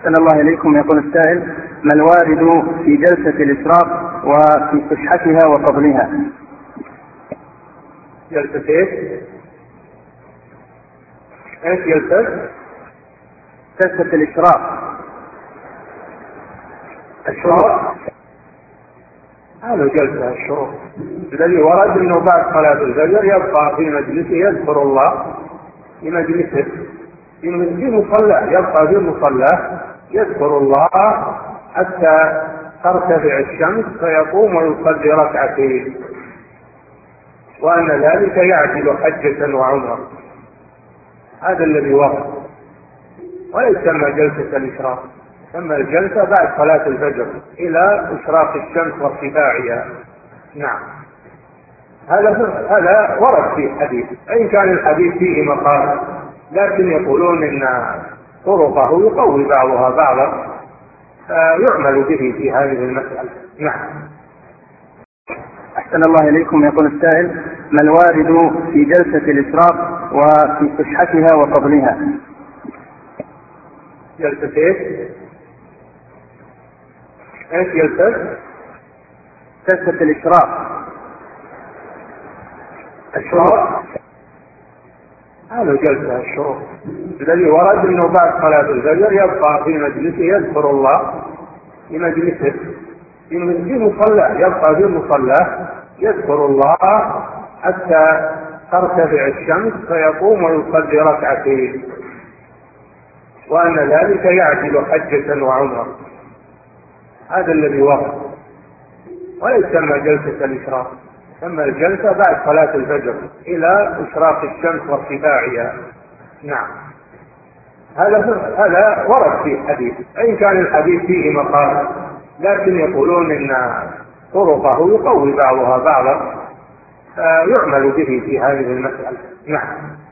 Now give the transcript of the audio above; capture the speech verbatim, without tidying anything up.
أحسن الله إليكم. يقول السائل: ما الوارد في جلسة الإشراق وفي صحتها وفضلها؟ جلسة ايش؟ ايش جلسة؟ جلسة الإشراق. الشروق هذا جلسة الشروق الذي ورد انه بعد صلاة الفجر يبقى في مجلسه يذكر الله في مجلسه في مصلاه، يبقى في مصلاه يذكر الله حتى ترتفع الشمس فيقوم ويصلي ركعتين، وأن ذلك يعدل حجة وعمرة. هذا الذي ورد، ولا يسمى جلسة الإشراق، يسمى الجلسة بعد صلاة الفجر إلى إشراق الشمس وارتفاعها. نعم، هذا هذا ورد في حديث، أي كان الحديث فيه مقال، لكن يقولون إن طرقه يقوي بعضها بعضا فيعمل به في هذه المسألة. نعم. أحسن الله إليكم. يقول السائل: ما الوارد في جلسة الإشراق وفي صحتها وفضلها؟ جلسة ايش؟ ايش جلسة؟ جلسة الإشراق. الشروق هذا جلسة الشروق الذي ورد انه بعد صلاة الفجر يبقى في مجلسه يذكر الله في مجلسه في مصلاه، يبقى في مصلاه يذكر الله حتى ترتفع الشمس فيقوم ويصلي ركعتين، وأن ذلك يعدل حجة وعمرة. هذا الذي ورد، ولا يسمى جلسة الإشراق، يسمى الجلسة بعد صلاة الفجر إلى إشراق الشمس وارتفاعها. نعم، هذا هذا ورد في حديث، أي كان الحديث فيه مقال، لكن يقولون إن طرقه يقوي بعضها بعضا فيعمل به في هذه المسألة. نعم.